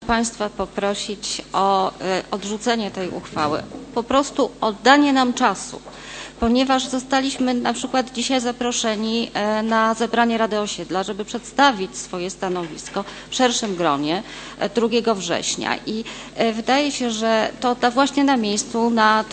Państwa poprosić o odrzucenie tej uchwały, po prostu oddanie nam czasu, ponieważ zostaliśmy na przykład dzisiaj zaproszeni na zebranie Rady Osiedla, żeby przedstawić swoje stanowisko w szerszym gronie 2 września i wydaje się, że to właśnie na miejscu,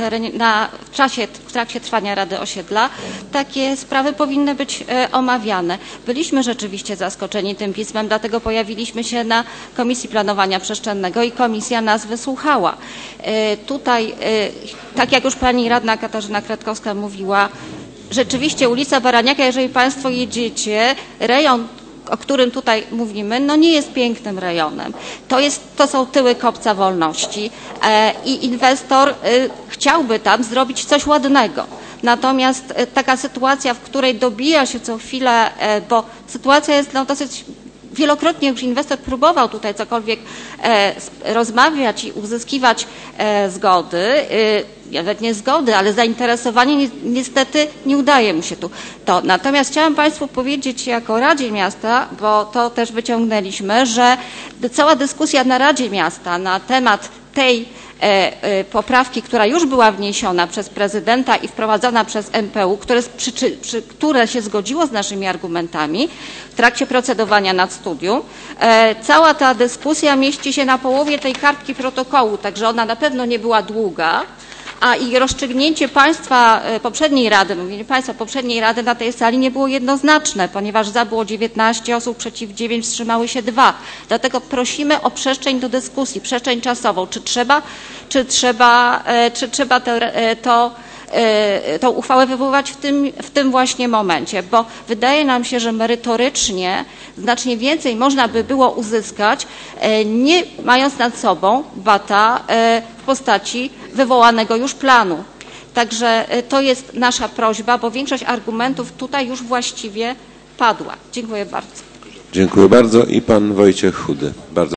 w trakcie trwania Rady Osiedla takie sprawy powinny być omawiane. Byliśmy rzeczywiście zaskoczeni tym pismem, dlatego pojawiliśmy się na Komisji Planowania Przestrzennego i komisja nas wysłuchała. Tutaj, tak jak już pani radna Katarzyna Kretkowska mówiła, rzeczywiście ulica Baraniaka, jeżeli Państwo jedziecie, rejon, o którym tutaj mówimy, no nie jest pięknym rejonem. To są tyły Kopca Wolności i inwestor chciałby tam zrobić coś ładnego. Natomiast taka sytuacja, w której dobija się co chwilę, bo sytuacja jest dosyć wielokrotnie już inwestor próbował tutaj cokolwiek rozmawiać i uzyskiwać zgody, nawet nie zgody, ale zainteresowanie, niestety nie udaje mu się to. Natomiast chciałam Państwu powiedzieć jako Radzie Miasta, bo to też wyciągnęliśmy, że cała dyskusja na Radzie Miasta na temat tej poprawki, która już była wniesiona przez prezydenta i wprowadzona przez MPU, które się zgodziło z naszymi argumentami w trakcie procedowania nad studium. Cała ta dyskusja mieści się na połowie tej kartki protokołu, także ona na pewno nie była długa. I rozstrzygnięcie poprzedniej Rady na tej sali nie było jednoznaczne, ponieważ za było 19 osób, przeciw 9, wstrzymały się 2. Dlatego prosimy o przestrzeń do dyskusji, przestrzeń czasową. Czy trzeba tą uchwałę wywoływać w tym właśnie momencie, bo wydaje nam się, że merytorycznie znacznie więcej można by było uzyskać, nie mając nad sobą wata w postaci wywołanego już planu. Także to jest nasza prośba, bo większość argumentów tutaj już właściwie padła. Dziękuję bardzo. Dziękuję bardzo i pan Wojciech Chudy. Bardzo